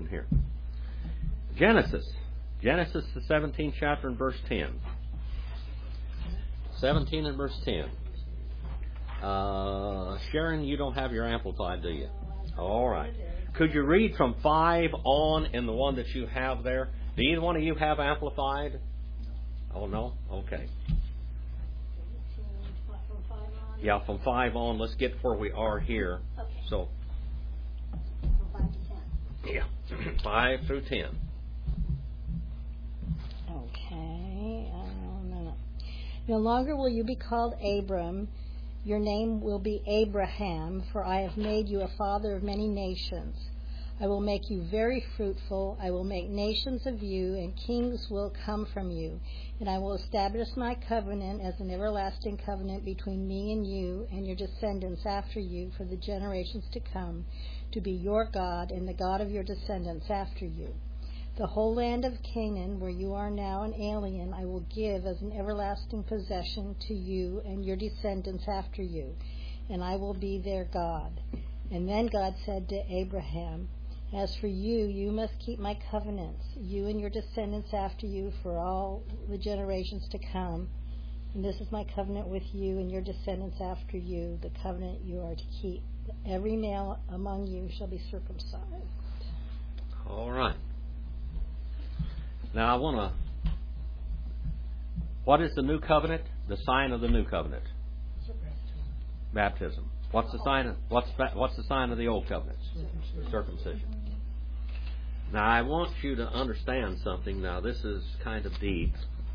here. Genesis. Genesis, the 17th chapter and verse 10. 17 and verse 10. Sharon, you don't have your Amplified, do you? All right. Could you read from 5 on in the one that you have there? Do either one of you have Amplified? Oh, no? Okay. Yeah, from 5 on. Let's get where we are here. Okay. So, From 5 to 10. yeah, 5 through 10. Okay. No longer will you be called Abram. Your name will be Abraham, for I have made you a father of many nations. I will make you very fruitful. I will make nations of you, and kings will come from you. And I will establish my covenant as an everlasting covenant between me and you and your descendants after you for the generations to come, to be your God and the God of your descendants after you. The whole land of Canaan, where you are now an alien, I will give as an everlasting possession to you and your descendants after you, and I will be their God. And then God said to Abraham, as for you, you must keep my covenants, you and your descendants after you for all the generations to come. And this is my covenant with you and your descendants after you, the covenant you are to keep. Every male among you shall be circumcised. All right. Now I want to... What is the new covenant? The sign of the new covenant. Baptism. What's the sign of the old covenant? Circumcision. Now I want you to understand something. Now this is kind of deep.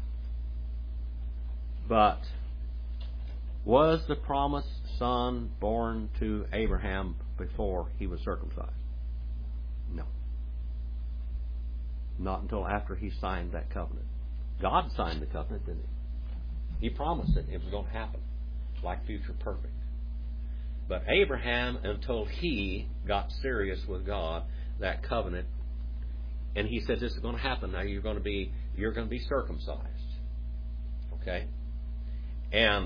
But was the promised son born to Abraham before he was circumcised? No. Not until after he signed that covenant. God signed the covenant, didn't he? He promised it was going to happen, like future perfect. But Abraham, until he got serious with God, that covenant, and he said, "This is going to happen. Now you're going to be circumcised." Okay, and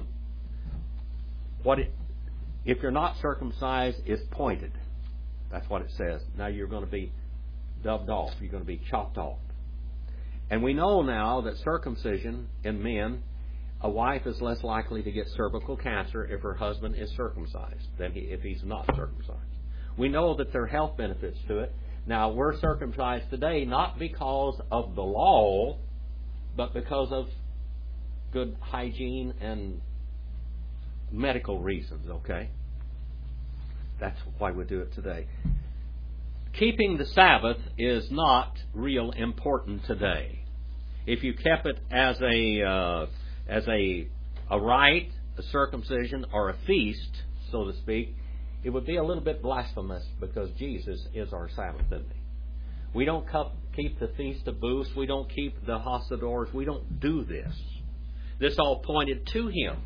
if you're not circumcised, it's pointed. That's what it says. Now you're going to be dubbed off. You're going to be chopped off. And we know now that circumcision in men, a wife is less likely to get cervical cancer if her husband is circumcised than if he's not circumcised. We know that there are health benefits to it. Now, we're circumcised today not because of the law, but because of good hygiene and medical reasons, okay? That's why we do it today. Keeping the Sabbath is not real important today. If you kept it as a rite, a circumcision, or a feast, so to speak, it would be a little bit blasphemous because Jesus is our Sabbath, isn't he? We don't keep the Feast of Booths. We don't keep the Hossadors. We don't do this. This all pointed to him.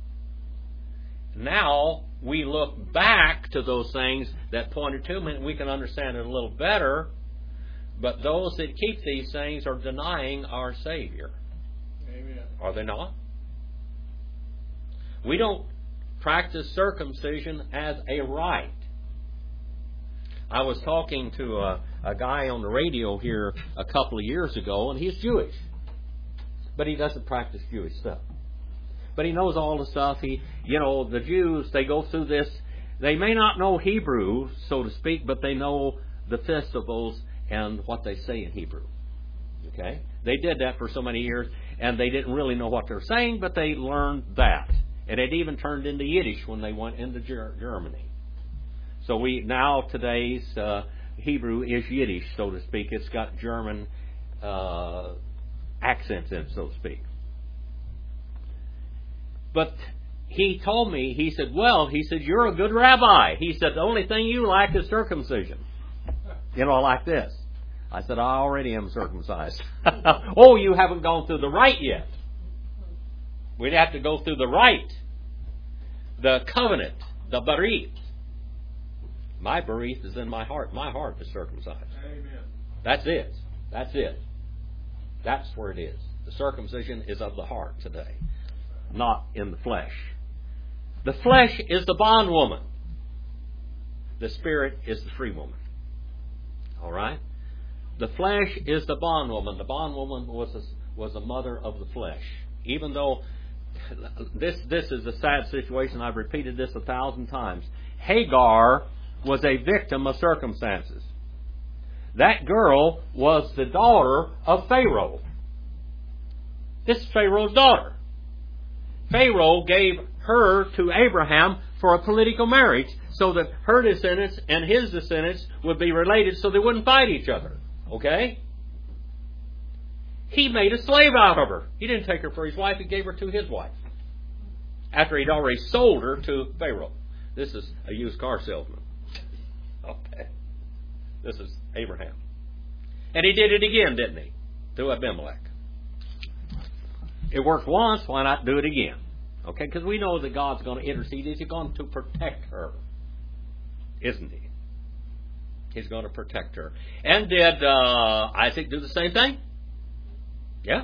Now we look back to those things that pointed to him and we can understand it a little better. But those that keep these things are denying our Savior. Amen. Are they not? We don't practice circumcision as a rite. I was talking to a guy on the radio here a couple of years ago, and he's Jewish. But he doesn't practice Jewish stuff. But he knows all the stuff. The Jews, they go through this. They may not know Hebrew, so to speak, but they know the festivals and what they say in Hebrew. Okay? They did that for so many years, and they didn't really know what they were saying, but they learned that. And it even turned into Yiddish when they went into Germany. So today's Hebrew is Yiddish, so to speak. It's got German accents in it, so to speak. But he told me, he said, you're a good rabbi. He said, the only thing you lack is circumcision. Like this. I said, I already am circumcised. Oh, you haven't gone through the rite yet. We'd have to go through the rite, the covenant, the berith. My berith is in my heart. My heart is circumcised. Amen. That's it. That's it. That's where it is. The circumcision is of the heart today, not in the flesh. The flesh is the bondwoman. The spirit is the free woman. All right? The flesh is the bondwoman. The bondwoman was the mother of the flesh. Even though this is a sad situation, I've repeated this 1,000 times. Hagar was a victim of circumstances. That girl was the daughter of Pharaoh. This is Pharaoh's daughter. Pharaoh gave her to Abraham for a political marriage so that her descendants and his descendants would be related so they wouldn't fight each other. Okay? He made a slave out of her. He didn't take her for his wife. He gave her to his wife. After he'd already sold her to Pharaoh. This is a used car salesman. Okay. This is Abraham. And he did it again, didn't he? To Abimelech. It worked once, why not do it again? Okay, because we know that God's going to intercede. He's going to protect her. Isn't he? He's going to protect her. And did Isaac do the same thing? Yeah.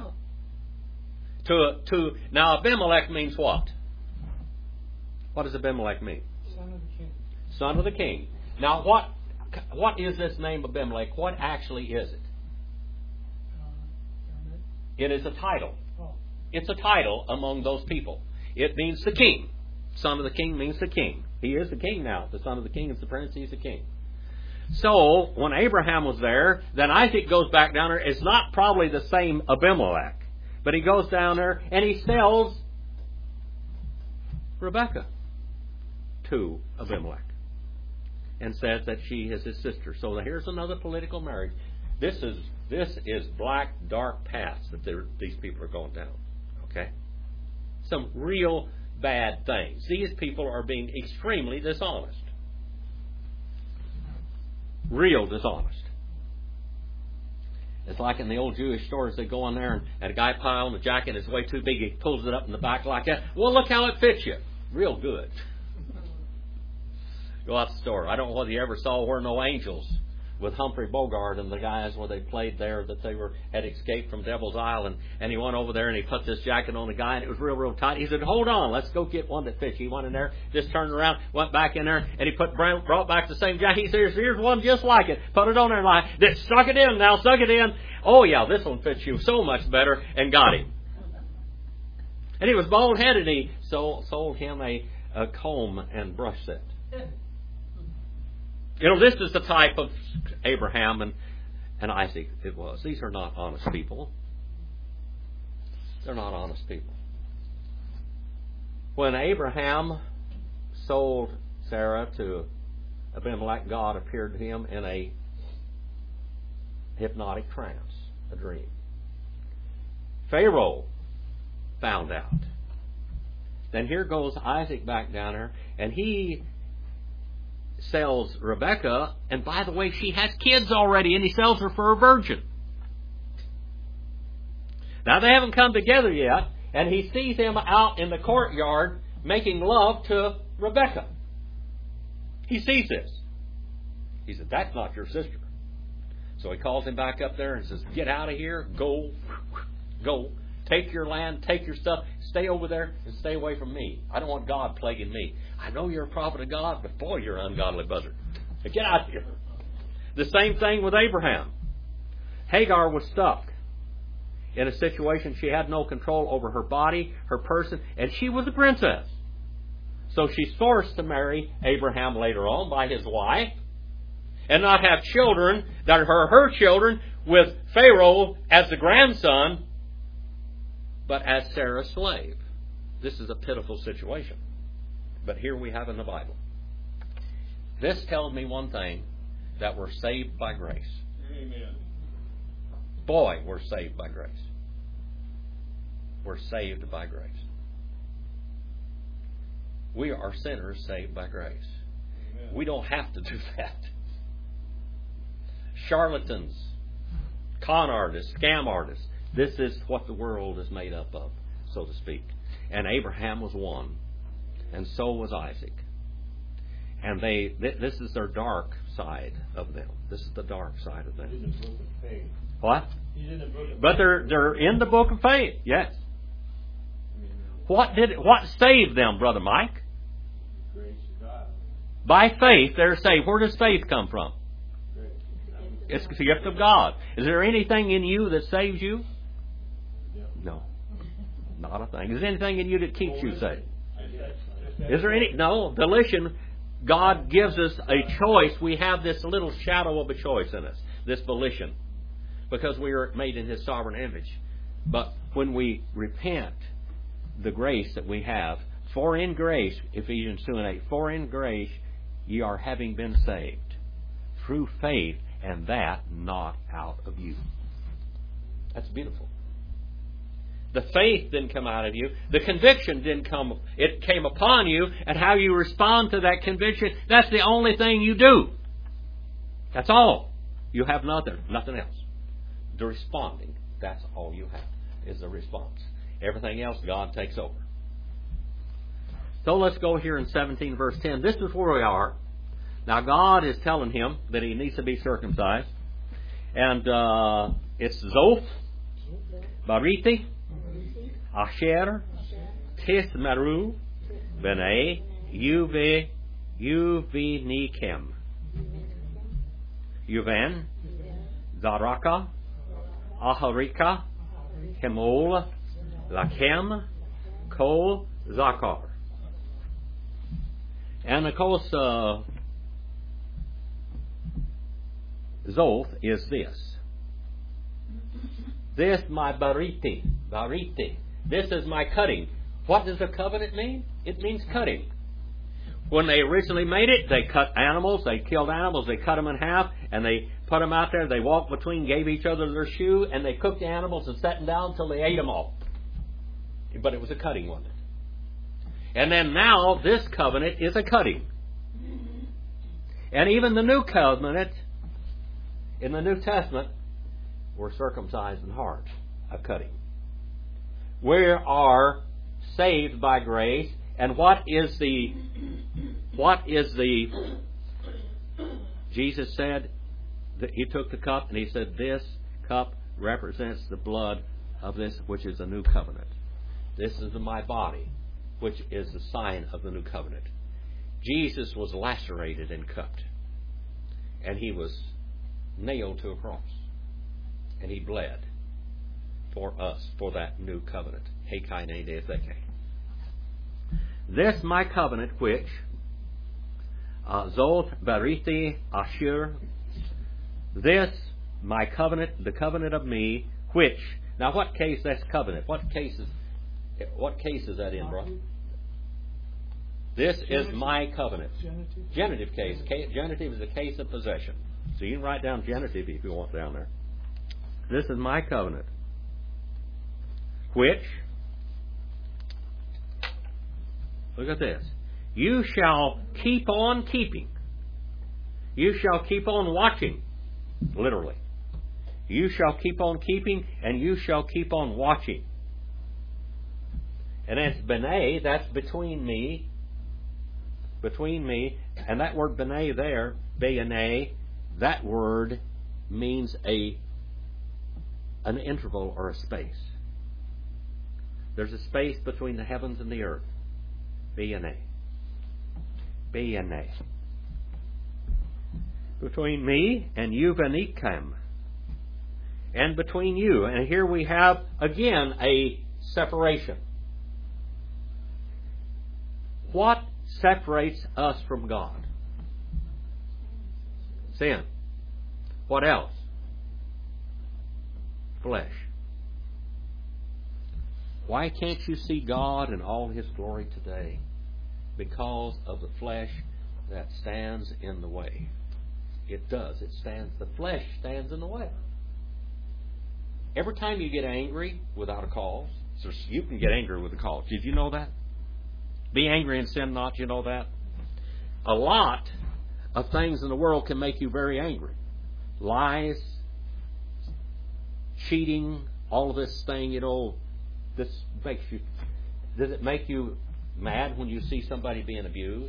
Now Abimelech means what? What does Abimelech mean? Son of the king. Son of the king. Now what is this name Abimelech? What actually is it? It is a title. It's a title among those people. It means the king. Son of the king means the king. He is the king now. The son of the king is the prince. He's the king. So, when Abraham was there, then Isaac goes back down there. It's not probably the same Abimelech. But he goes down there and he sells Rebekah to Abimelech. And says that she is his sister. So here's another political marriage. This is black, dark paths that these people are going down. Okay? Some real bad things. These people are being extremely dishonest. Real dishonest. It's like in the old Jewish stores, they go in there and a guy put on the jacket and it's way too big, he pulls it up in the back like that. Well, look how it fits you. Real good. Go out the store. I don't know whether you ever saw Where No Angels with Humphrey Bogart and the guys where they played there that they had escaped from Devil's Isle and he went over there and he put this jacket on the guy and it was real tight. He said, hold on, let's go get one that fits. He went in there, just turned around, went back in there and he brought back the same jacket. He said, here's one just like it. Put it on there and like, suck it in now, suck it in. Oh yeah, this one fits you so much better, and got him. And he was bald-headed and he sold him a comb and brush set. You know, this is the type of Abraham and Isaac it was. These are not honest people. They're not honest people. When Abraham sold Sarah to Abimelech, God appeared to him in a hypnotic trance, a dream. Pharaoh found out. Then here goes Isaac back down there, and he sells Rebekah, and by the way, she has kids already, and he sells her for a virgin. Now, they haven't come together yet, and he sees him out in the courtyard making love to Rebekah. He sees this. He said, that's not your sister. So he calls him back up there and says, get out of here, go, take your land, take your stuff, stay over there and stay away from me. I don't want God plaguing me. I know you're a prophet of God, but boy, you're an ungodly buzzard. Get out of here. The same thing with Abraham. Hagar was stuck in a situation. She had no control over her body, her person, and she was a princess. So she's forced to marry Abraham later on by his wife and not have children that are her children with Pharaoh as the grandson, but as Sarah's slave. This is a pitiful situation. But here we have in the Bible. This tells me one thing, that we're saved by grace. Amen. Boy, we're saved by grace. We're saved by grace. We are sinners saved by grace. Amen. We don't have to do that. Charlatans, con artists, scam artists. This is what the world is made up of, so to speak. And Abraham was one. And so was Isaac. And this is their dark side of them. This is the dark side of them. He's in the book of faith. What? He's in the book of But faith. they're in the book of faith. Yes. What saved them, Brother Mike? Grace of God. By faith, they're saved. Where does faith come from? Grace. It's the gift of God. Is there anything in you that saves you? No. Not a thing. Is there anything in you that keeps you safe? Is there any? No. Volition, God gives us a choice. We have this little shadow of a choice in us, this volition, because we are made in His sovereign image. But when we repent, the grace that we have, for in grace, Ephesians 2:8, for in grace ye are having been saved, through faith, and that not out of you. That's beautiful. The faith didn't come out of you. The conviction didn't come. It came upon you, and how you respond to that conviction, that's the only thing you do. That's all. You have nothing else. The responding, that's all you have, is the response. Everything else, God takes over. So let's go here in 17 verse 10. This is where we are. Now God is telling him that he needs to be circumcised. And it's Zoth, Bariti, Asher, Tismaru, B'nai, Yuvenikem, Yuvan, Zaraka, Aharika, Hemol, Lakem, Kol, Zakar. And of course, Zoth is this. This my bariti. This is my cutting. What does a covenant mean? It means cutting. When they originally made it, they cut animals, they killed animals, they cut them in half, and they put them out there, they walked between, gave each other their shoe, and they cooked the animals and set them down until they ate them all. But it was a cutting, wasn't it? And then now, this covenant is a cutting. And even the new covenant, in the New Testament, we're circumcised in heart, a cutting. We are saved by grace, and what is the Jesus said that He took the cup and He said, this cup represents the blood of this, which is the new covenant. This is my body, which is the sign of the new covenant. Jesus was lacerated and cut, and He was nailed to a cross, and He bled for us, for that new covenant. This my covenant, which Zoth Barithi Asher, this my covenant, the covenant of me, which, now what case that's covenant? What case is that in, bro? This is my covenant. Genitive case. Genitive is a case of possession. So you can write down genitive if you want down there. This is my covenant, which, look at this, you shall keep on keeping. You shall keep on watching, literally. You shall keep on keeping, and you shall keep on watching. And that's B'nai, that's between me, and that word B'nai there, B'nai, that word means an interval or a space. There's a space between the heavens and the earth. B'nai. B'nai. Between me and Yuvenikem. And between you. And here we have, again, a separation. What separates us from God? Sin. What else? Flesh. Why can't you see God in all His glory today? Because of the flesh that stands in the way. It does. It stands. The flesh stands in the way. Every time you get angry without a cause, so you can get angry with a cause. Did you know that? Be angry and sin not. You know that? A lot of things in the world can make you very angry. Lies, cheating, all of this thing, this makes you... Does it make you mad when you see somebody being abused,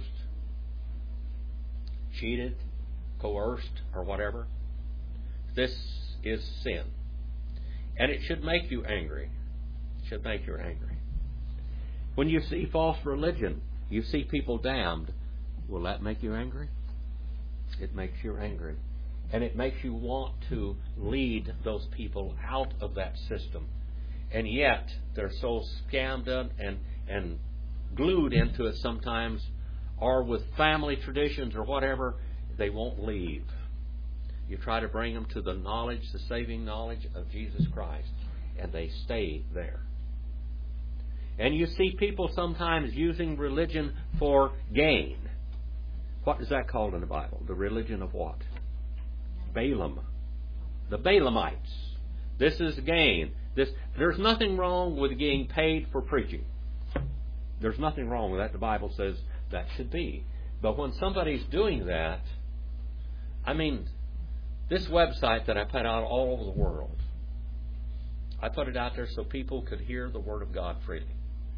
cheated, coerced, or whatever? This is sin. And it should make you angry. It should make you angry. When you see false religion, you see people damned, will that make you angry? It makes you angry. And it makes you want to lead those people out of that system. And yet, they're so scammed up and glued into it sometimes, or with family traditions or whatever, they won't leave. You try to bring them to the knowledge, the saving knowledge of Jesus Christ, and they stay there. And you see people sometimes using religion for gain. What is that called in the Bible? The religion of what? Balaam. The Balaamites. This is gain. There's nothing wrong with getting paid for preaching. There's nothing wrong with that. The Bible says that should be. But when somebody's doing that, I mean, this website that I put out all over the world, I put it out there so people could hear the Word of God freely.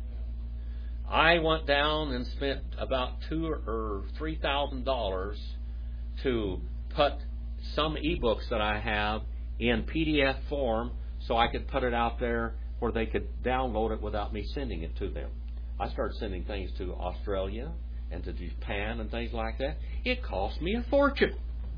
I went down and spent about $2,000 or $3,000 to put some ebooks that I have in PDF form so I could put it out there where they could download it without me sending it to them. I started sending things to Australia and to Japan and things like that. It cost me a fortune.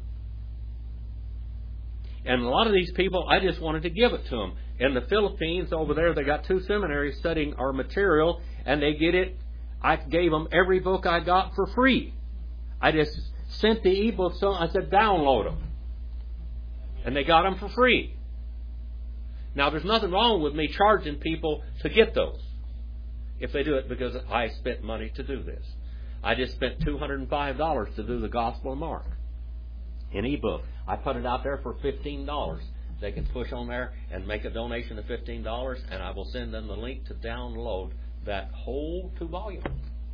And a lot of these people, I just wanted to give it to them. In the Philippines, over there, they got 2 seminaries studying our material, and they get it. I gave them every book I got for free. I just sent the ebooks to them. I said, download them. And they got them for free. Now, there's nothing wrong with me charging people to get those, if they do it, because I spent money to do this. I just spent $205 to do the Gospel of Mark in ebook. I put it out there for $15. They can push on there and make a donation of $15, and I will send them the link to download that whole 2 volumes.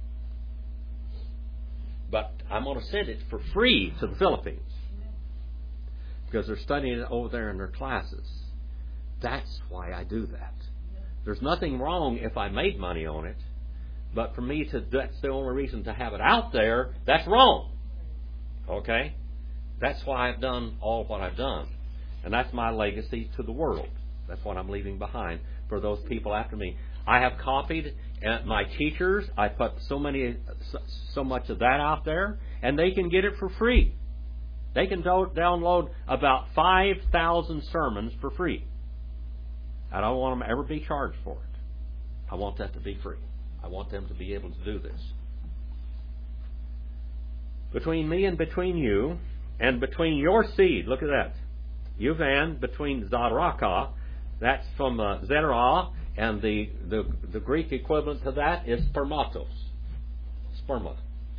But I'm going to send it for free to the Philippines because they're studying it over there in their classes. That's why I do that. There's nothing wrong if I made money on it, but for me to, that's the only reason to have it out there, that's wrong. Okay? That's why I've done all what I've done. And that's my legacy to the world. That's what I'm leaving behind for those people after me. I have copied my teachers. I put so much of that out there, and they can get it for free. They can download about 5,000 sermons for free. I don't want them to ever be charged for it. I want that to be free. I want them to be able to do this. Between me and between you, and between your seed, look at that. Yuvan, between Zaraka, that's from Zerah, and the Greek equivalent to that is spermatos. Sperma.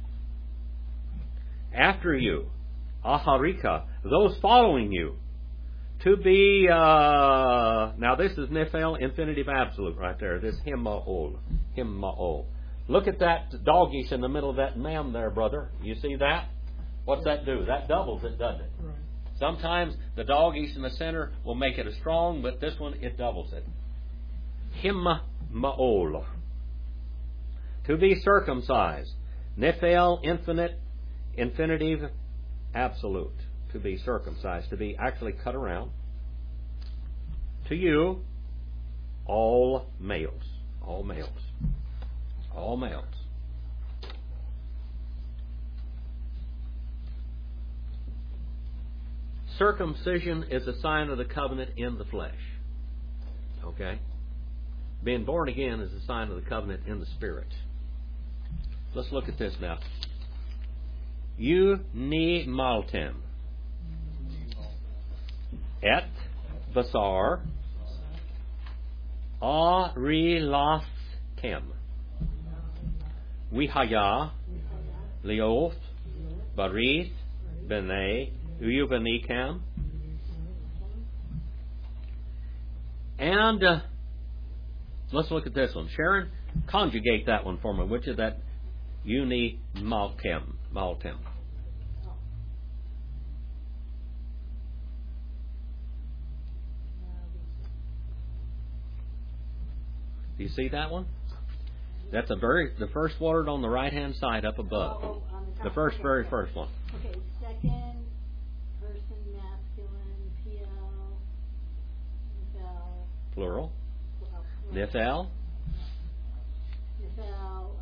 After you, Aharika, those following you, to be, now this is Nephil, infinitive absolute right there. This Himmaol. Himmaol. Look at that doggish in the middle of that mem there, brother. You see that? What's that do? That doubles it, doesn't it? Right. Sometimes the doggish in the center will make it a strong, but this one, it doubles it. Himmaol. To be circumcised. Nephil, infinitive absolute. To be circumcised. To be actually cut around. To you, all males. All males. All males. Circumcision is a sign of the covenant in the flesh. Okay? Being born again is a sign of the covenant in the spirit. Let's look at this now. You ni maltem. Et basar arilaskem. Wihaya Leoth Barith Bene Uyubanikam. And let's look at this one. Sharon, conjugate that one for me. Which is that? Uni Maltem. Maltem. Do you see that one? That's the first word on the right hand side up above. On the top. The first, Okay. very first one. Okay, second person masculine, PL, Nifel, Plural. Nifel, Nifel.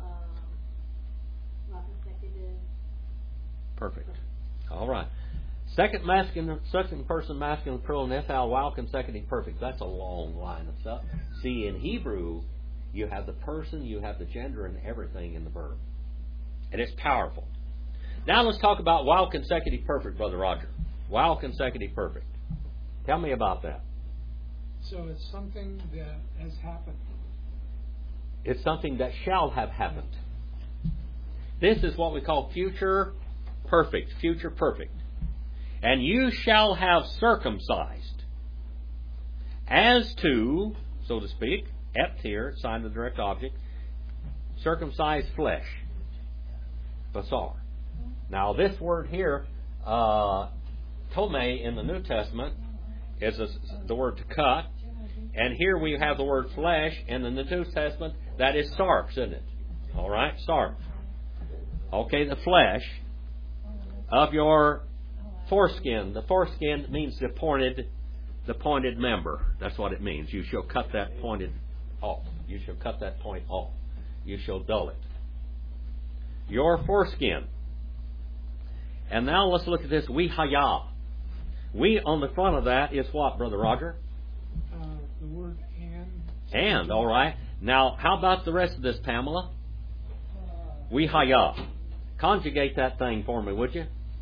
not consecutive. Perfect. All right. Second person masculine plural nethal, while consecutive perfect. That's a long line of stuff. See, in Hebrew, you have the person, you have the gender, and everything in the verb. And it's powerful. Now let's talk about while consecutive perfect, Brother Roger. While consecutive perfect. Tell me about that. So it's something that has happened. It's something that shall have happened. This is what we call future perfect. Future perfect. And you shall have circumcised as to, so to speak, ept here, sign of the direct object, circumcised flesh. Basar. Now this word here, tome in the New Testament, is the word to cut. And here we have the word flesh, and in the New Testament, that is sarx, isn't it? All right, sarx. Okay, the flesh of your foreskin. The foreskin means the pointed member. That's what it means. You shall cut that pointed off. You shall cut that point off. You shall dull it. Your foreskin. And now let's look at this. We haya. We on the front of that is what, Brother Roger? The word and. And, all right. Now, how about the rest of this, Pamela? We haya. Conjugate that thing for me, would you?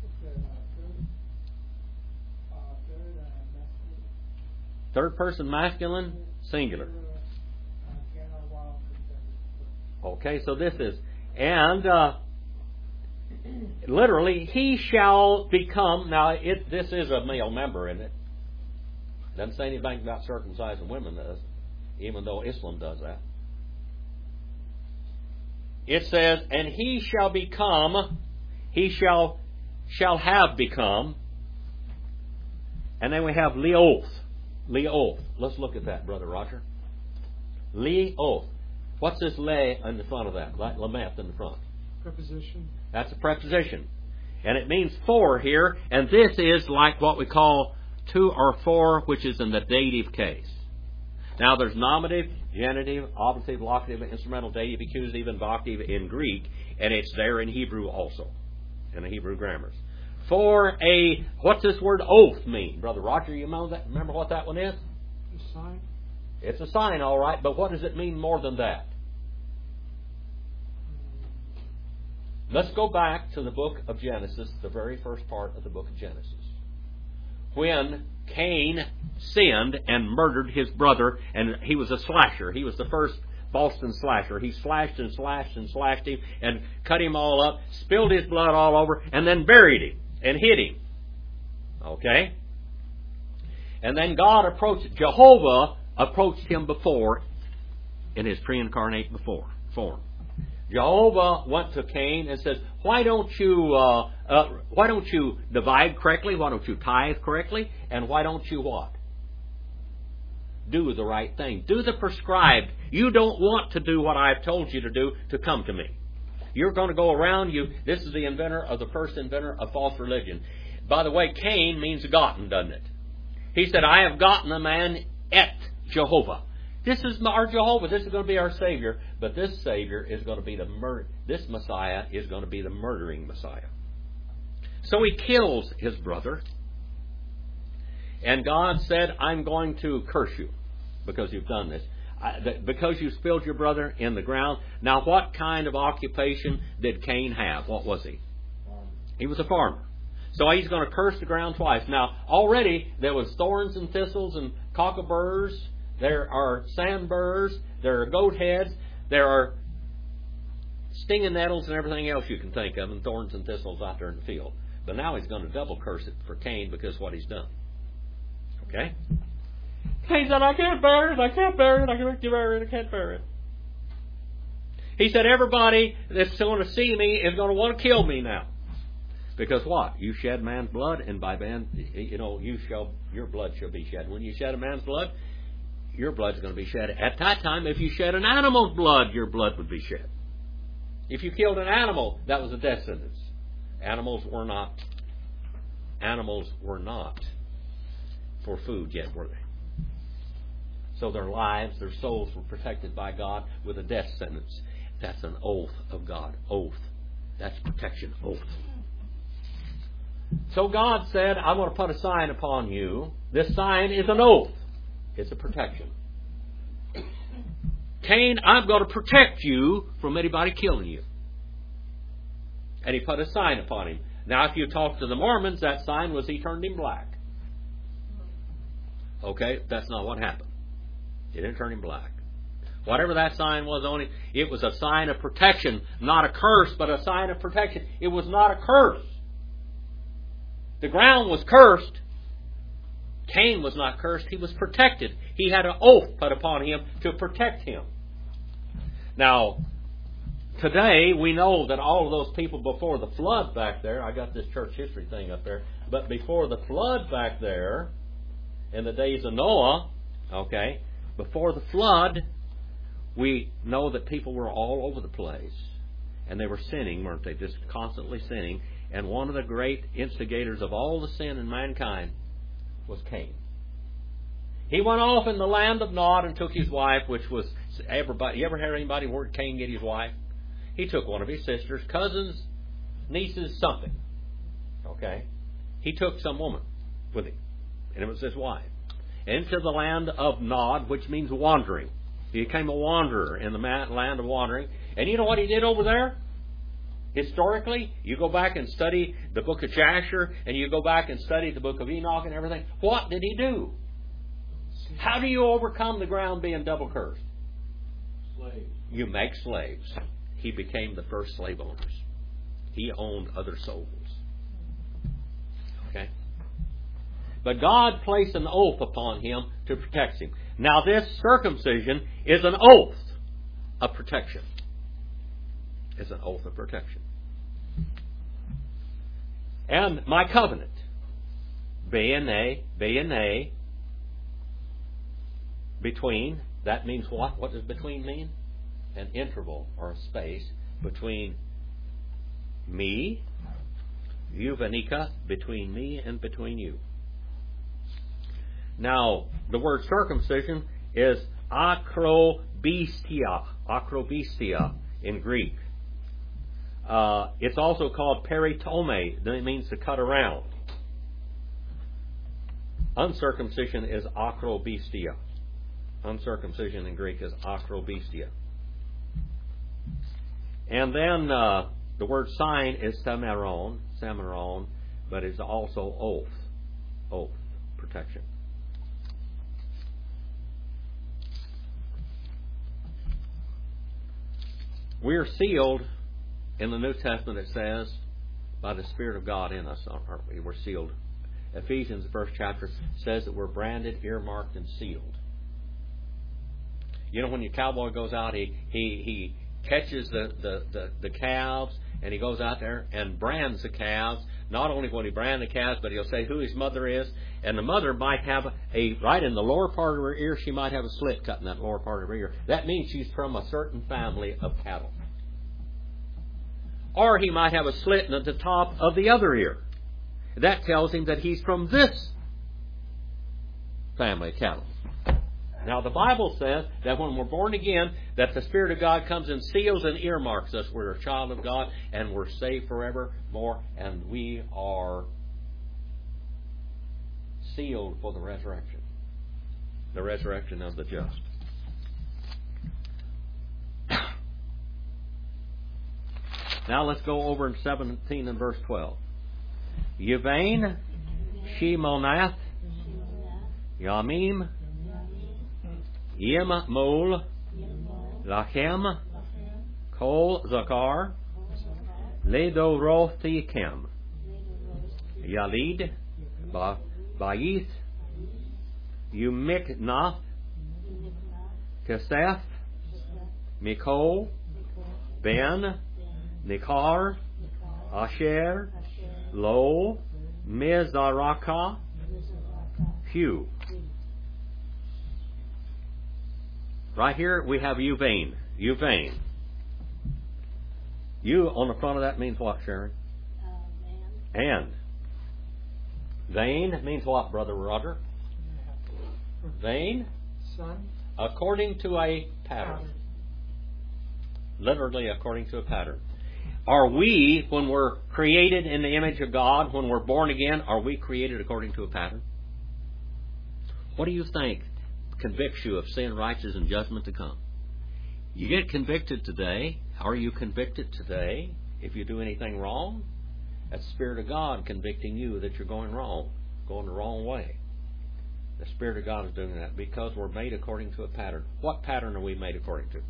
Third person masculine, singular. Okay, so this is, and literally, he shall become, now this is a male member, isn't it? Doesn't say anything about circumcising women, does, even though Islam does that. It says, and he shall become, he shall have become, and then we have leoth. Leoth. Let's look at that, Brother Roger. Leoth. What's this le in the front of that? Lameth in the front. Preposition. That's a preposition. And it means for here, and this is like what we call to or for, which is in the dative case. Now there's nominative, genitive, obligative, locative, instrumental, dative, accusative, and vocative in Greek, and it's there in Hebrew also, in the Hebrew grammars. For a, what's this word oath mean? Brother Roger, you remember what that one is? A sign. It's a sign, all right, but what does it mean more than that? Let's go back to the book of Genesis, the very first part of the book of Genesis. When Cain sinned and murdered his brother, and he was a slasher. He was the first Boston slasher. He slashed and slashed and slashed him and cut him all up, spilled his blood all over, and then buried him and hid him. Okay? And then Jehovah approached him before in his pre-incarnate form. Jehovah went to Cain and says, why don't you divide correctly? Why don't you tithe correctly? And why don't you what? Do the right thing. Do the prescribed. You don't want to do what I've told you to do to come to me. You're going to go around you. This is the first inventor of false religion. By the way, Cain means gotten, doesn't it? He said, I have gotten a man et Jehovah. This is our Jehovah. This is going to be our Savior. But this Savior is going to be this Messiah is going to be the murdering Messiah. So he kills his brother. And God said, I'm going to curse you because you've done this. Because you spilled your brother in the ground. Now, what kind of occupation did Cain have? What was he? He was a farmer. So he's going to curse the ground twice. Now, already there was thorns and thistles and cockaburs. There are sandburrs. There are goat heads. There are stinging nettles and everything else you can think of, and thorns and thistles out there in the field. But now he's going to double curse it for Cain because of what he's done. Okay? Cain said, I can't bear it, I can't bear it, I can't bear it, I can't bear it. He said, everybody that's going to see me is going to want to kill me now. Because what? You shed man's blood, and by man, your blood shall be shed. When you shed a man's blood, your blood's going to be shed. At that time, if you shed an animal's blood, your blood would be shed. If you killed an animal, that was a death sentence. Animals were not for food yet, were they? So their lives, their souls were protected by God with a death sentence. That's an oath of God. Oath. That's protection. Oath. So God said, I'm going to put a sign upon you. This sign is an oath. It's a protection. Cain, I'm going to protect you from anybody killing you. And he put a sign upon him. Now, if you talk to the Mormons, that sign was he turned him black. Okay, that's not what happened. He didn't turn him black. Whatever that sign was on him, it was a sign of protection, not a curse, but a sign of protection. It was not a curse. The ground was cursed. Cain was not cursed. He was protected. He had an oath put upon him to protect him. Now, today we know that all of those people before the flood back there, I got this church history thing up there, but before the flood back there, in the days of Noah, okay, before the flood, we know that people were all over the place. And they were sinning, weren't they? Just constantly sinning. And one of the great instigators of all the sin in mankind was Cain. He went off in the land of Nod and took his wife, which was everybody. You ever hear anybody word Cain get his wife? He took one of his sisters, cousins, nieces, something. Okay? He took some woman with him. And it was his wife. Into the land of Nod, which means wandering. He became a wanderer in the land of wandering. And you know what he did over there? Historically, you go back and study the book of Jasher, and you go back and study the book of Enoch and everything. What did he do? How do you overcome the ground being double cursed? Slaves. You make slaves. He became the first slave owners. He owned other souls. Okay? But God placed an oath upon him to protect him. Now this circumcision is an oath of protection. It's an oath of protection. And my covenant, B-N-A, between, that means what? What does between mean? An interval or a space between me, Euvenica, between me and between you. Now, the word circumcision is akrobistia in Greek. It's also called peritome. That means to cut around. Uncircumcision is akrobistia. Uncircumcision in Greek is akrobistia. And then the word sign is sameron, but it's also oath, protection. We are sealed in the New Testament, it says, by the Spirit of God in us, aren't we? We're sealed. Ephesians, the first chapter, says that we're branded, earmarked, and sealed. You know, when your cowboy goes out, he catches the calves, and he goes out there and brands the calves. Not only will he brand the calves, but he'll say who his mother is. And the mother might have right in the lower part of her ear, she might have a slit cut in that lower part of her ear. That means she's from a certain family of cattle. Or he might have a slit at the top of the other ear. That tells him that he's from this family of cattle. Now, the Bible says that when we're born again, that the Spirit of God comes and seals and earmarks us. We're a child of God, and we're saved forevermore, and we are sealed for the resurrection of the just. Now let's go over in 17 and verse 12. Yevain, Shemonath, Yamim, Yem Mol, Lachem, Kol Zakar, Ledorothikem, Yalid, Baith, Umiknath, Kesef, Mikol, Ben, Nikar, Asher, Lo, Mizaraka, Hu. Right here we have Uvain. Uvain. U on the front of that means what, Sharon? And. Vain means what, Brother Roger? Vain? Son. According to a pattern. Literally according to a pattern. Are we, when we're created in the image of God, when we're born again, are we created according to a pattern? What do you think convicts you of sin, righteousness, and judgment to come? You get convicted today. Are you convicted today if you do anything wrong? That's the Spirit of God convicting you that you're going wrong, going the wrong way. The Spirit of God is doing that because we're made according to a pattern. What pattern are we made according to?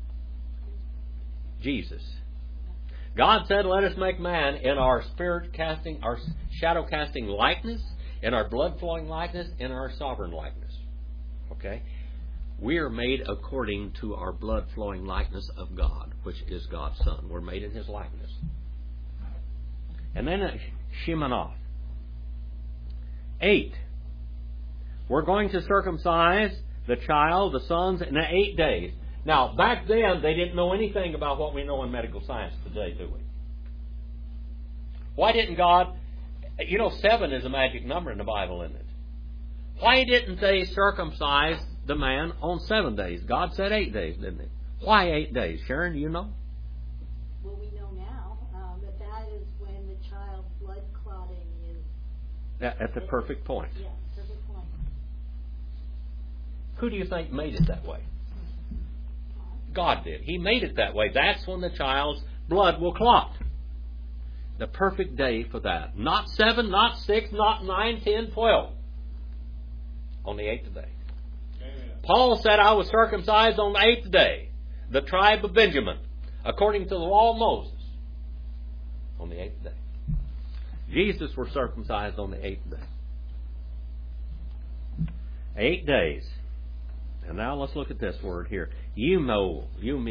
Jesus. God said, let us make man in our spirit casting, our shadow casting likeness, in our blood flowing likeness, in our sovereign likeness. Okay? We are made according to our blood flowing likeness of God, which is God's Son. We're made in His likeness. And then Shemanoth. 8. We're going to circumcise the child, the sons, in 8 days. Now, back then, they didn't know anything about what we know in medical science today, do we? Why didn't God... 7 is a magic number in the Bible, isn't it? Why didn't they circumcise the man on 7 days? God said 8 days, didn't He? Why 8 days? Sharon, do you know? Well, we know now that is when the child's blood clotting is... At the perfect point. Yeah, perfect point. Who do you think made it that way? God did. He made it that way. That's when the child's blood will clot. The perfect day for that. Not 7, not 6, not 9, 10, 12. On the 8th day. Amen. Paul said, I was circumcised on the 8th day. The tribe of Benjamin. According to the law of Moses. On the 8th day. Jesus was circumcised on the 8th day. 8 days. And now let's look at this word here. Yumiol.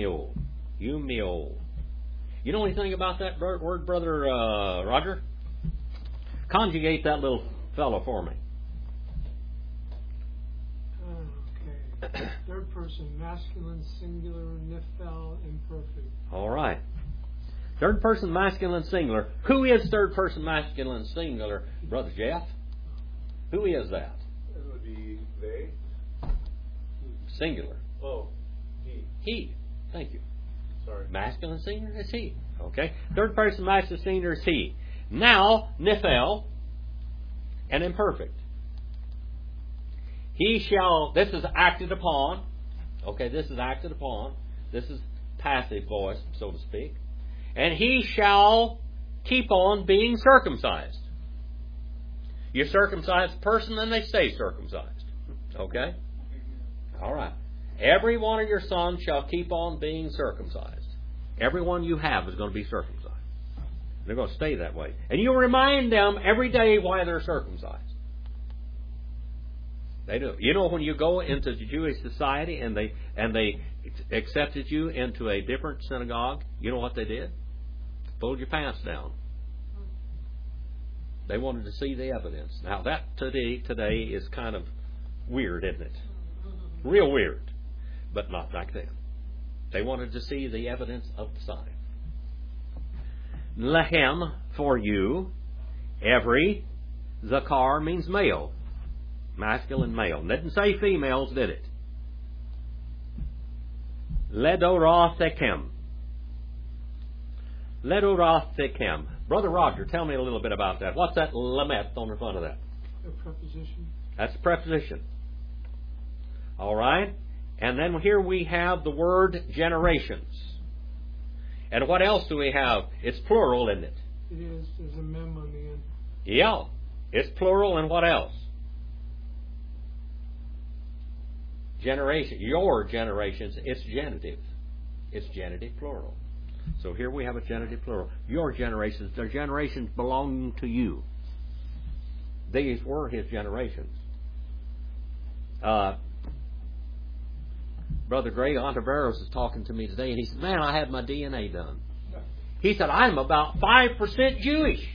You know anything about that word, Brother Roger? Conjugate that little fellow for me. Okay. Third person, masculine, singular, niphal, imperfect. All right. Third person, masculine, singular. Who is third person, masculine, singular, Brother Jeff? Who is that? That would be they. Singular. Oh, he. He. Thank you. Sorry. Masculine, singular is he. Okay. Third person, masculine, singular is he. Now, niphal and imperfect. He shall, this is acted upon. Okay, this is acted upon. This is passive voice, so to speak. And he shall keep on being circumcised. You circumcise a person and they stay circumcised. Okay? All right. Every one of your sons shall keep on being circumcised. Every one you have is going to be circumcised. They're going to stay that way. And you remind them every day why they're circumcised. They do. You know, when you go into the Jewish society and they accepted you into a different synagogue, you know what they did? Pulled your pants down. They wanted to see the evidence. Now that today is kind of weird, isn't it? Real weird. But not back then. They wanted to see the evidence of the sign. Lehem, for you, every. Zakar means male. Masculine, male. Didn't say females, did it? Ledorathechem. Ledorathechem. Brother Roger, tell me a little bit about that. What's that lamet on the front of that? A preposition. That's a preposition. All right? And then here we have the word generations. And what else do we have? It's plural, isn't it? It is. There's a mem on the end. Yeah. It's plural, and what else? Generation. Your generations. It's genitive. It's genitive plural. So here we have a genitive plural. Your generations. They're generations belonging to you. These were his generations. Brother Greg Ontiveros is talking to me today, and he said, man, I had my DNA done. He said, I'm about 5% Jewish.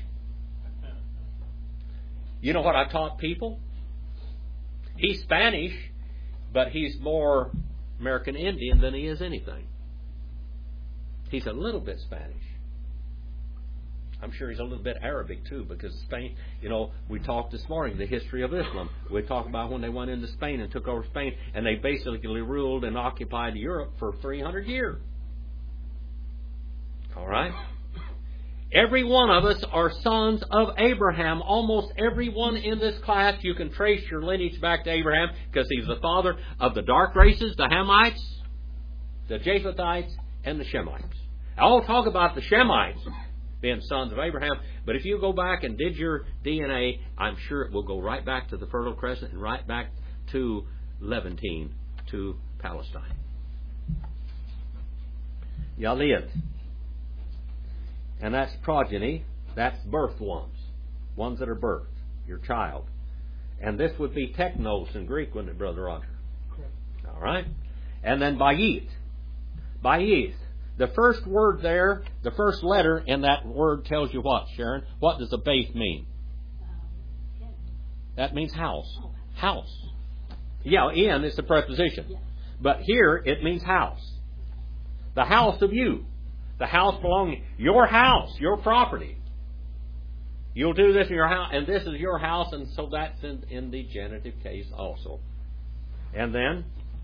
You know what I taught people? He's Spanish, but he's more American Indian than he is anything. He's a little bit Spanish. I'm sure he's a little bit Arabic too, because Spain, you know, we talked this morning, the history of Islam. We talked about when they went into Spain and took over Spain, and they basically ruled and occupied Europe for 300 years. All right? Every one of us are sons of Abraham. Almost everyone in this class, you can trace your lineage back to Abraham because he's the father of the dark races, the Hamites, the Japhethites, and the Shemites. I'll talk about the Shemites being sons of Abraham, but if you go back and did your DNA, I'm sure it will go right back to the Fertile Crescent and right back to Levantine, to Palestine. Yalid. And that's progeny. That's birth ones that are birthed, your child. And this would be technos in Greek, wouldn't it, Brother Roger? Correct. All right. And then bayit. Bayit. The first word there, the first letter in that word tells you what, Sharon? What does a base mean? That means house. House. Yeah, in is the preposition. Yes. But here it means house. The house of you. The house belonging, your house, your property. You'll do this in your house, and this is your house, and so that's in the genitive case also. And then,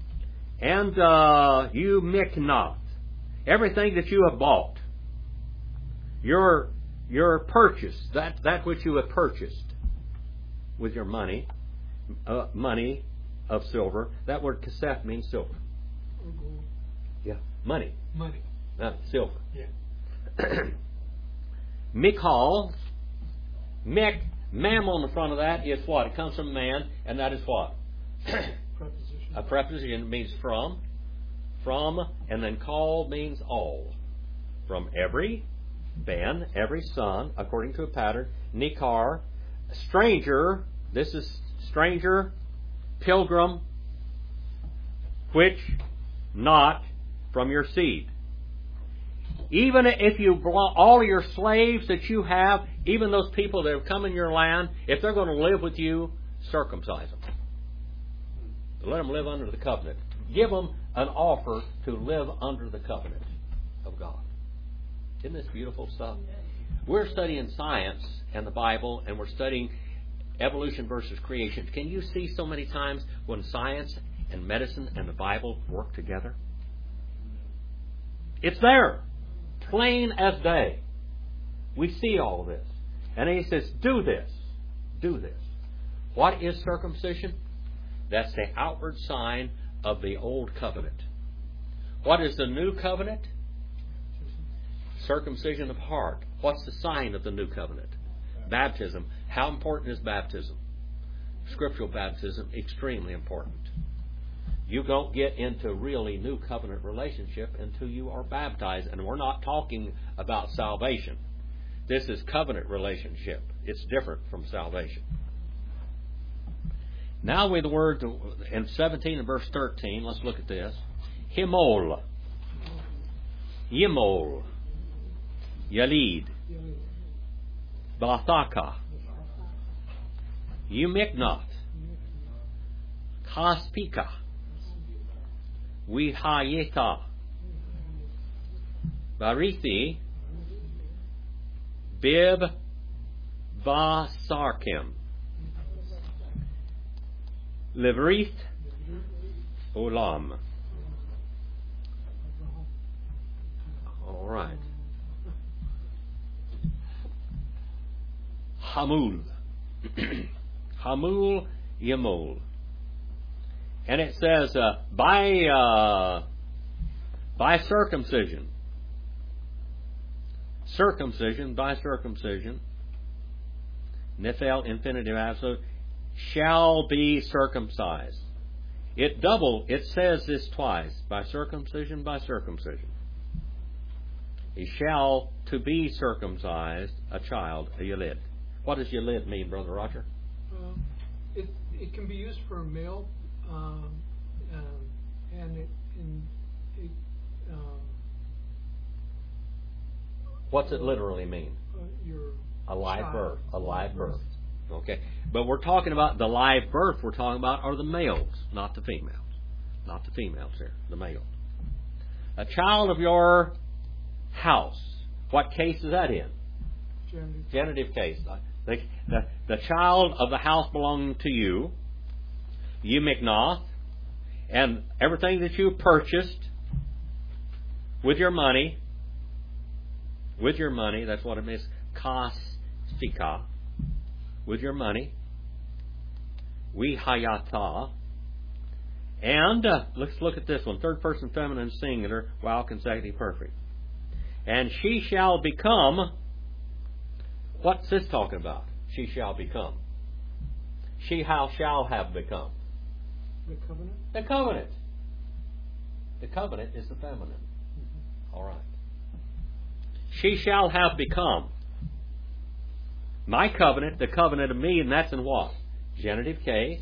you miknot. Everything that you have bought. Your purchase, that which you have purchased with your money, money of silver. That word kasef means silver. Or gold. Yeah, money. Money. Silver. Yeah. Mikhal. Mik, mam on the front of that is what? It comes from man, and that is what? Preposition. A preposition means from, and then call means all. From every, ben, every son, according to a pattern. Nikar, stranger, this is stranger, pilgrim, which not from your seed. Even if you all your slaves that you have, even those people that have come in your land, if they're going to live with you, circumcise them. Let them live under the covenant. Give them an offer to live under the covenant of God. Isn't this beautiful stuff? We're studying science and the Bible, and we're studying evolution versus creation. Can you see so many times when science and medicine and the Bible work together? It's there. Plain as day. We see all of this. And he says, do this. Do this. What is circumcision? That's the outward sign of the old covenant. What is the new covenant? Circumcision of heart. What's the sign of the new covenant? Baptism. How important is baptism? Scriptural baptism, extremely important. You don't get into really new covenant relationship until you are baptized. And we're not talking about salvation. This is covenant relationship. It's different from salvation. Now with the word in 17 and verse 13, let's look at this. Himol. Yimol. Yalid. Bathaka. Yumiknath. Kaspika. Vihayeta. Barithi. Bib. Vasarkim. Livrith. Olam. All right. Hamul. Hamul Yamul. And it says, by circumcision. Circumcision, by circumcision. Nithel, infinitive absolute. Shall be circumcised. It says this twice. By circumcision, by circumcision. He shall to be circumcised, a child, a yalid. What does yalid mean, Brother Roger? It can be used for a male, and what's it literally mean? A live child. birth. A live birth. Okay. But we're talking about the live birth we're talking about are the males, not the females. Not the females here, the males. A child of your house. What case is that in? Genitive case. The child of the house belonging to you, Yumiknath, and everything that you purchased with your money, with your money. That's what it means. Kastika. With your money. Vihayata. And let's look at this one. Third person feminine singular, while consecutive perfect. And she shall become. What's this talking about? She shall become. She shall have become. The covenant? The covenant. The covenant is the feminine. Mm-hmm. All right. She shall have become. My covenant, the covenant of me, and that's in what? Genitive case.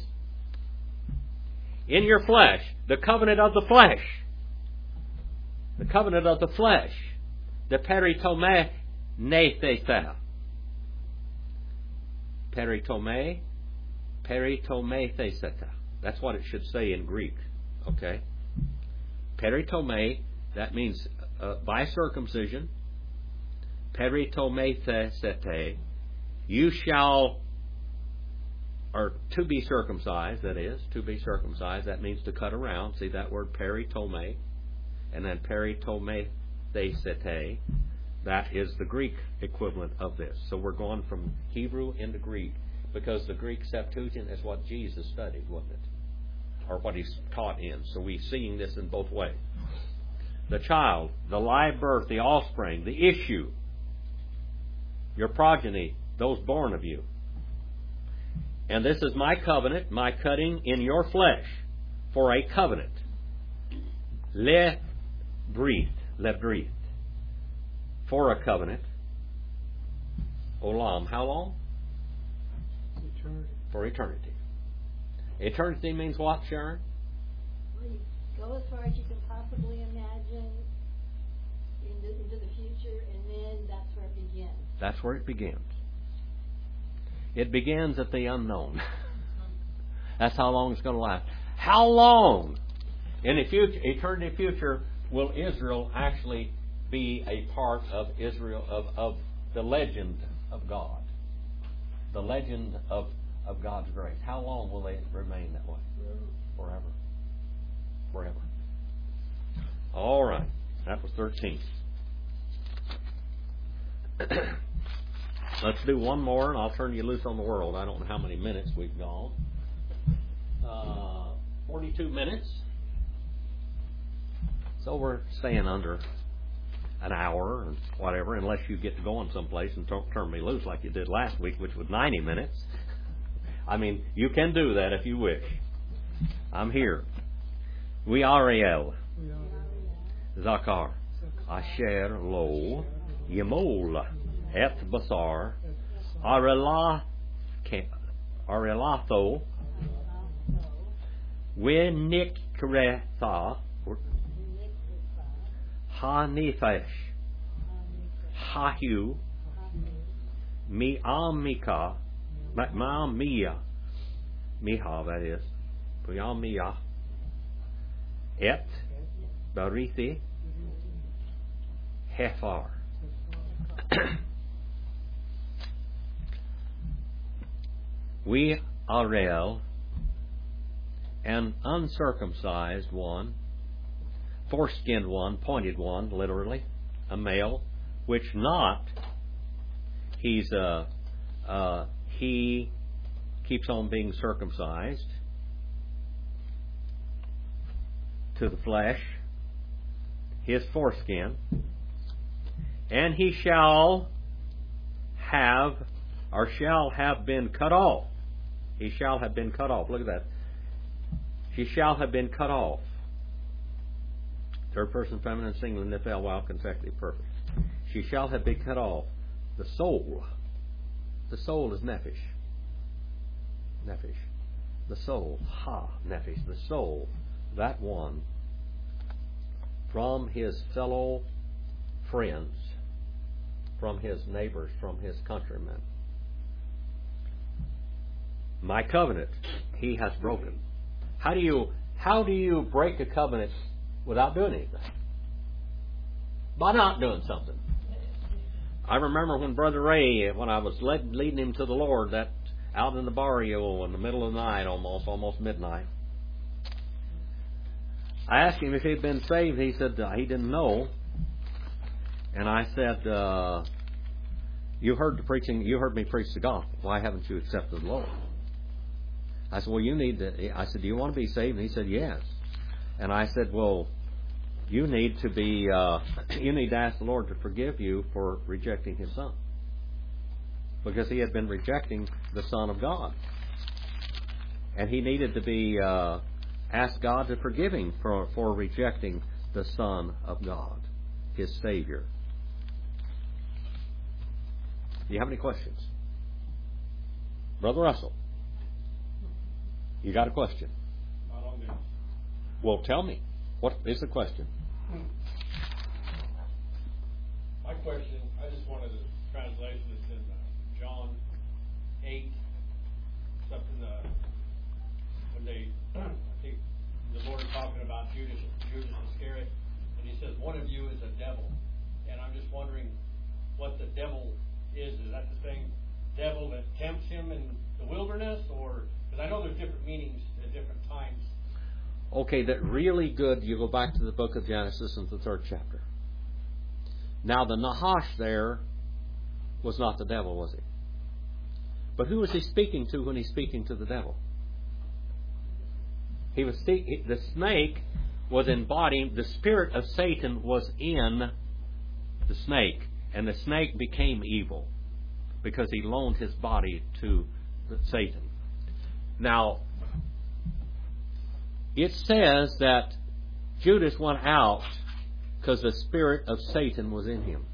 In your flesh. The covenant of the flesh. The covenant of the flesh. The peritome nethetha. Peritome theseta. That's what it should say in Greek. Okay? Peritome, that means by circumcision. Peritome thesete. You shall, or to be circumcised, that is, to be circumcised. That means to cut around. See that word peritome. And then peritome thesete. That is the Greek equivalent of this. So we're going from Hebrew into Greek because the Greek Septuagint is what Jesus studied, wasn't it? Or what he's taught in. So we're seeing this in both ways. The child, the live birth, the offspring, the issue, your progeny, those born of you. And this is my covenant, my cutting in your flesh for a covenant. Le breathe. For a covenant. Olam. How long? Eternity. For eternity. Eternity means what, Sharon? Well, you go as far as you can possibly imagine into the future, and then that's where it begins. That's where it begins. It begins at the unknown. That's how long it's going to last. How long in the future, eternity future, will Israel actually be a part of Israel, of the legend of God? The legend of God's grace. How long will they remain that way? Forever. Forever. All right. That was 13. Let's do one more, and I'll turn you loose on the world. I don't know how many minutes we've gone. 42 minutes. So we're staying under an hour or whatever, unless you get going someplace and turn me loose like you did last week, which was 90 minutes. I mean, you can do that if you wish. I'm here. We Ariel. Zakar. Asher Lo. Yemol. Et Basar. Arelatho. Winikretha. Hanifesh. Hahu. Miamika. Ma'amia. Miha, that is. Puyamia. Et. Barithi. Hefar. We Arel, an uncircumcised one, foreskinned one, pointed one, literally, a male, which not, he keeps on being circumcised to the flesh, his foreskin, and he shall have, or shall have been cut off. He shall have been cut off. Look at that. She shall have been cut off. Third person feminine singular nifel while consecutive perfect. She shall have been cut off. The soul. The soul is nephesh. Nephesh. The soul. Ha. Nephesh. The soul. That one. From his fellow friends. From his neighbors. From his countrymen. My covenant he has broken. How do you break a covenant without doing anything? By not doing something. I remember when Brother Ray, when I was leading him to the Lord, that out in the barrio in the middle of the night, almost midnight. I asked him if he'd been saved. He said he didn't know. And I said, you heard me preach the gospel. Why haven't you accepted the Lord? I said, well, I said, do you want to be saved? And he said, yes. And I said, well, you need to ask the Lord to forgive you for rejecting His Son. Because he had been rejecting the Son of God. And he needed to ask God to forgive him for rejecting the Son of God, His Savior. Do you have any questions? Brother Russell, you got a question? Not on this. Well, tell me. What is the question? My question, I just wanted a translation. It's in John 8, something when I think the Lord is talking about Judas Iscariot, and He says, one of you is a devil. And I'm just wondering what the devil is. Is that the same devil that tempts him in the wilderness? Or, because I know there's different meanings at different times. Okay, that really good. You go back to the book of Genesis in the 3rd chapter. Now the Nahash there was not the devil, was he? But who was he speaking to when he's speaking to the devil? The snake was embodying, the spirit of Satan was in the snake, and the snake became evil because he loaned his body to Satan. Now, it says that Judas went out because the spirit of Satan was in him.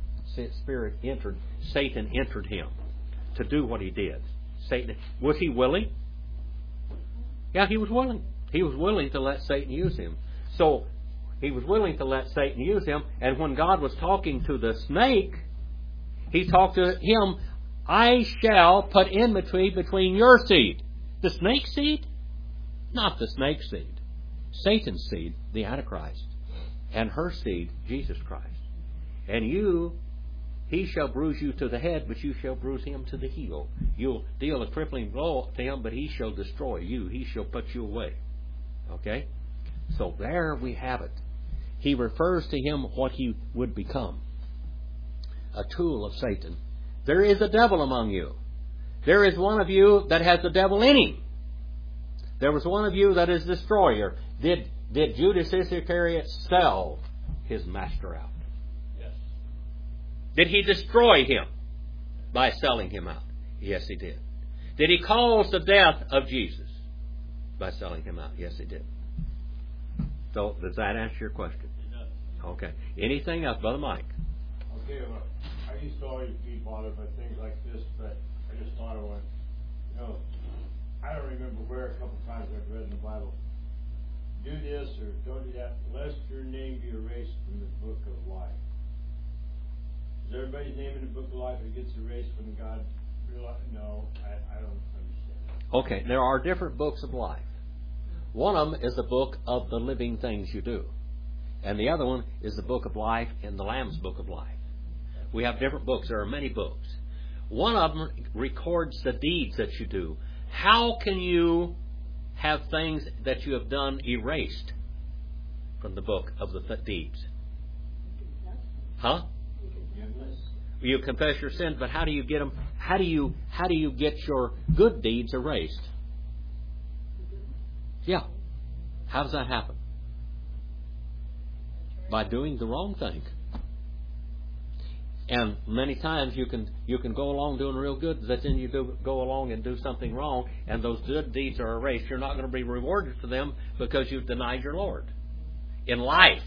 Satan entered him to do what he did. Was he willing? Yeah, he was willing. He was willing to let Satan use him. So, he was willing to let Satan use him, and when God was talking to the snake, He talked to him, I shall put enmity between your seed. The snake seed? Not the snake seed. Satan's seed, the Antichrist. And her seed, Jesus Christ. And he shall bruise you to the head, but you shall bruise him to the heel. You'll deal a crippling blow to him, but he shall destroy you. He shall put you away. Okay? So there we have it. He refers to him what he would become. A tool of Satan. There is a devil among you. There is one of you that has the devil in him. There was one of you that is destroyer. Did Judas Iscariot sell his master out? Yes. Did he destroy him by selling him out? Yes, he did. Did he cause the death of Jesus by selling him out? Yes, he did. So, does that answer your question? It does. Okay. Anything else, Brother Mike? Okay, well, I used to always be bothered by things like this, but I just thought of one. I don't remember where, a couple times I've read in the Bible, do this or don't do that, lest your name be erased from the book of life. Is everybody's name in the book of life that gets erased when God realizes? No, I don't understand that. Okay, there are different books of life. One of them is the book of the living things you do. And the other one is the book of life in the Lamb's book of life. We have different books. There are many books. One of them records the deeds that you do. How can you have things that you have done erased from the book of the deeds? Huh? You confess your sins, but how do you get them? How do you get your good deeds erased? Yeah. How does that happen? By doing the wrong thing. And many times you can go along doing real good, but then you go along and do something wrong, and those good deeds are erased. You're not going to be rewarded for them because you've denied your Lord. In life,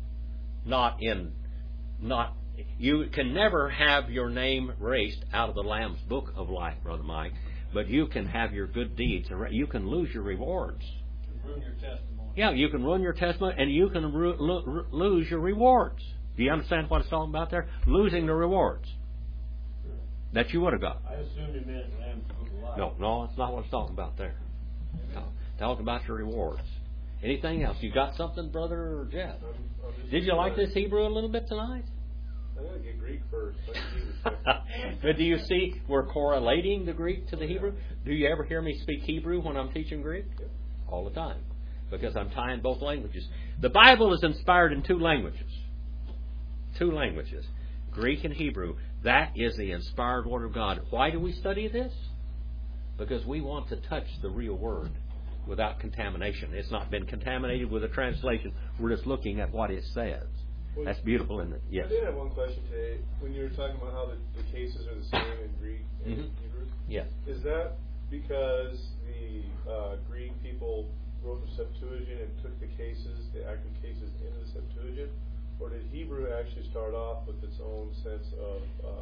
you can never have your name erased out of the Lamb's book of life, Brother Mike, but you can have your good deeds. You can lose your rewards. You can ruin your testimony. Yeah, you can ruin your testimony, and you can lose your rewards. Do you understand what it's talking about there? Losing the rewards that you would have got. I assumed it meant Lamb's book of life. No, that's not what it's talking about there. No, talking about your rewards. Anything else? You got something, Brother Jeff? Did you like this Hebrew a little bit tonight? I'm going to get Greek first. But do you see we're correlating the Greek to the Hebrew? Do you ever hear me speak Hebrew when I'm teaching Greek? All the time. Because I'm tying both languages. The Bible is inspired in two languages. two languages, Greek and Hebrew. That is the inspired Word of God. Why do we study this? Because we want to touch the real Word without contamination. It's not been contaminated with a translation. We're just looking at what it says. That's beautiful, isn't it? Yes. I did have one question today. When you were talking about how the cases are the same in Greek and Hebrew, Yes. is that because the Greek people wrote the Septuagint and took the cases, the active cases, into the Septuagint? Or did Hebrew actually start off with its own sense of,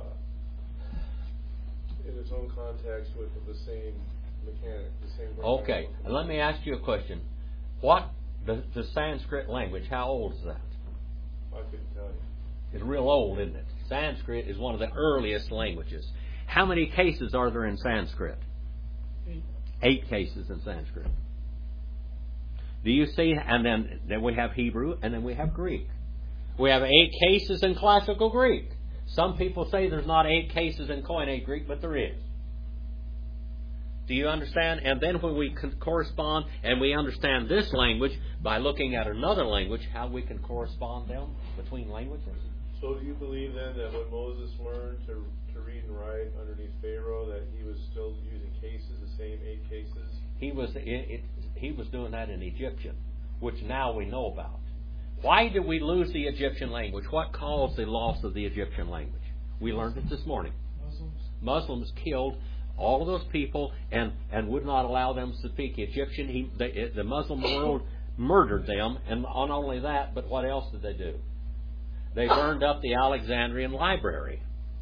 in its own context with the same mechanic, the same... Okay, and let me ask you a question. What, the Sanskrit language, how old is that? I couldn't tell you. It's real old, isn't it? Sanskrit is one of the earliest languages. How many cases are there in Sanskrit? 8 cases in Sanskrit. Do you see? And then we have Hebrew, and then we have Greek. We have 8 cases in classical Greek. Some people say there's not 8 cases in Koine Greek, but there is. Do you understand? And then when we correspond and we understand this language by looking at another language, how we can correspond them between languages. So do you believe then that when Moses learned to read and write underneath Pharaoh, that he was still using cases, the same 8 cases? He was doing that in Egyptian, which now we know about. Why did we lose the Egyptian language? What caused the loss of the Egyptian language? We learned it this morning. Muslims killed all of those people and would not allow them to speak Egyptian. The Muslim world murdered them, and not only that, but what else did they do? They burned up the Alexandrian library.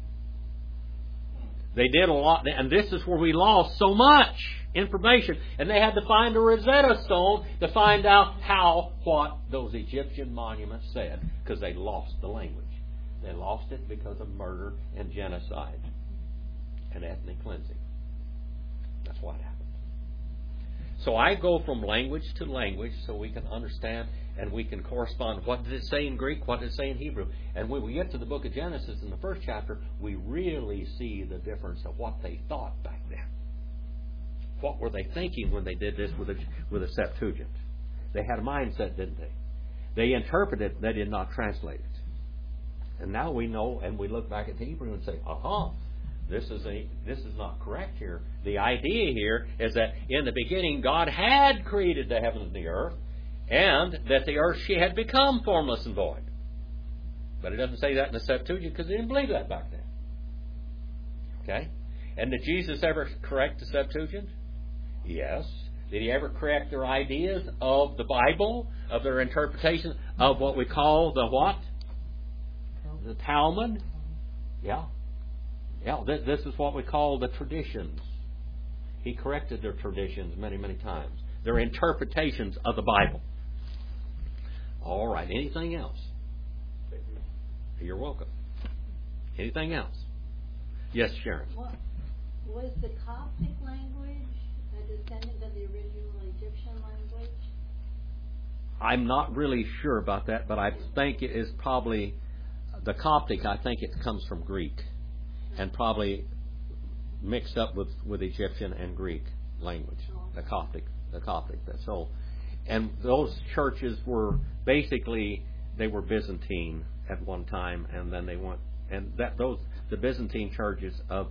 They did a lot, and this is where we lost so much information. And they had to find a Rosetta Stone to find out what those Egyptian monuments said, because they lost the language. They lost it because of murder and genocide and ethnic cleansing. That's what happened. So I go from language to language so we can understand and we can correspond. What did it say in Greek? What did it say in Hebrew? And when we get to the book of Genesis in the first chapter, we really see the difference of what they thought back then. What were they thinking when they did this with a Septuagint? They had a mindset, didn't they? They interpreted, they did not translate it. And now we know, and we look back at the Hebrew and say, this is not correct here. The idea here is that in the beginning God had created the heavens and the earth, and that the earth she had become formless and void. But it doesn't say that in the Septuagint because they didn't believe that back then. Okay? And did Jesus ever correct the Septuagint? Yes. Did he ever correct their ideas of the Bible, of their interpretation of what we call the what? The Talmud? Yeah. Yeah, this is what we call the traditions. He corrected their traditions many, many times. Their interpretations of the Bible. All right. Anything else? Thank you. You're welcome. Anything else? Yes, Sharon. Was the Coptic language a descendant of the original Egyptian language? I'm not really sure about that, but I think it is probably the Coptic. I think it comes from Greek, and probably mixed up with Egyptian and Greek language. The Coptic. So, and those churches were basically they were Byzantine at one time, and then they went and the Byzantine churches of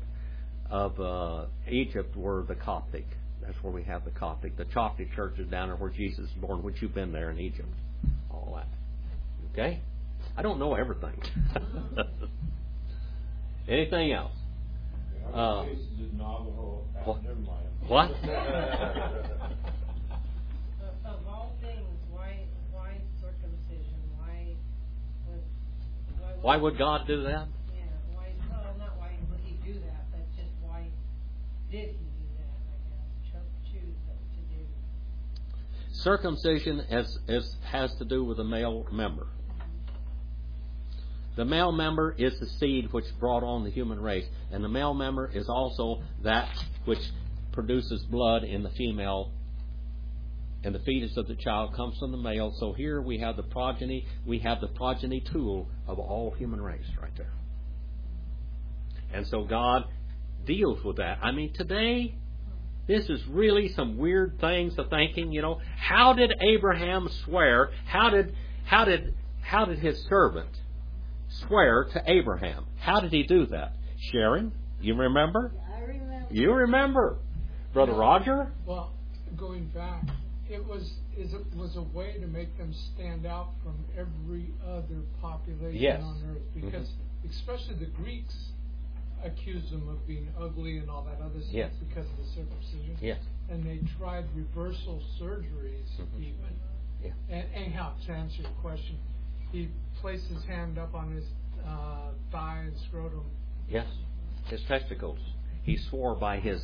Egypt were the Coptic. That's where we have the Coptic. The Coptic church is down there where Jesus was born, which you've been there in Egypt. All that. Okay? I don't know everything. Anything else? What? Of all things, why circumcision? Why would God do that? Yeah, not why would He do that, but just why did He do that? I guess choose to do. Circumcision has to do with the male member. The male member is the seed which brought on the human race, and the male member is also that which produces blood in the female, and the fetus of the child comes from the male. So here we have the progeny tool of all human race right there. And so God deals with that. I mean, today, this is really some weird things of thinking, how did Abraham swear? How did his servant swear to Abraham. How did he do that? Sharon, you remember? I remember. You remember. Brother Roger? Well, going back, it was a way to make them stand out from every other population Yes. on earth, because especially the Greeks accused them of being ugly and all that other stuff Yes. because of the circumcision. Yes. And they tried reversal surgeries even. Yeah. And anyhow, to answer your question, he placed his hand up on his thigh and scrotum. Yes. His testicles. He swore by his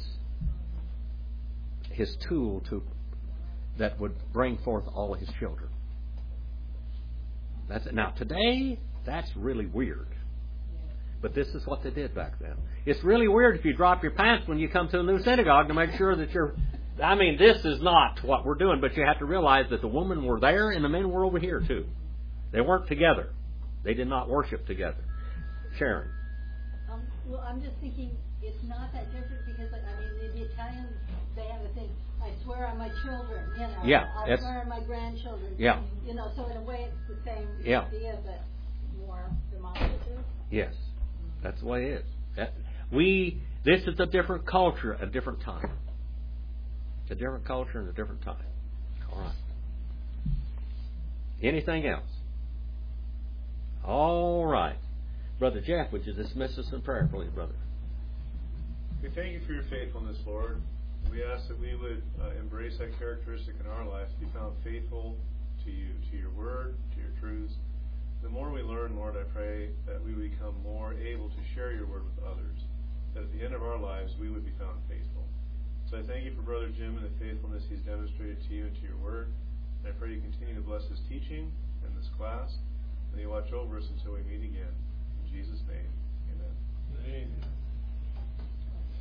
tool that would bring forth all his children. That's it. Now today, that's really weird. But this is what they did back then. It's really weird if you drop your pants when you come to a new synagogue to make sure that you're... I mean, this is not what we're doing, but you have to realize that the women were there and the men were over here too. They weren't together. They did not worship together. Sharon. Well, I'm just thinking it's not that different because, like, I mean, the Italians, they have a thing. I swear on my children, you know. Yeah, I swear on my grandchildren. Yeah. You know, so in a way it's the same Yeah. idea, but more demonstrative. Yes. That's the way it is. This is a different culture, a different time. It's a different culture and a different time. All right. Anything else? All right. Brother Jeff, would you dismiss us in prayer, please, brother? We thank you for your faithfulness, Lord. We ask that we would embrace that characteristic in our lives, be found faithful to you, to your word, to your truths. The more we learn, Lord, I pray that we would become more able to share your word with others, that at the end of our lives we would be found faithful. So I thank you for Brother Jim and the faithfulness he's demonstrated to you and to your word. And I pray you continue to bless his teaching in this class, and you watch over us until we meet again. In Jesus' name, amen. Amen.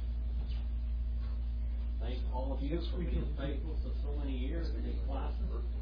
Thank all of you for being faithful for so many years in these classes.